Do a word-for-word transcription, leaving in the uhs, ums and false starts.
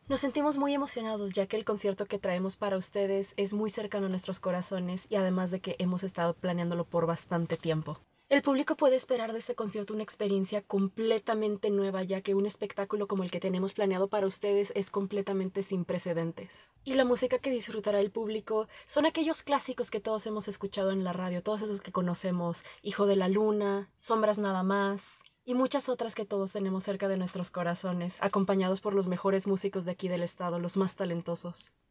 Nos sentimos muy emocionados ya que el concierto que traemos para ustedes es muy cercano a nuestros corazones y además de que hemos estado planeándolo por bastante tiempo. El público puede esperar de este concierto una experiencia completamente nueva, ya que un espectáculo como el que tenemos planeado para ustedes es completamente sin precedentes. Y la música que disfrutará el público son aquellos clásicos que todos hemos escuchado en la radio, todos esos que conocemos, Hijo de la Luna, Sombras nada más, y muchas otras que todos tenemos cerca de nuestros corazones, acompañados por los mejores músicos de aquí del estado, los más talentosos.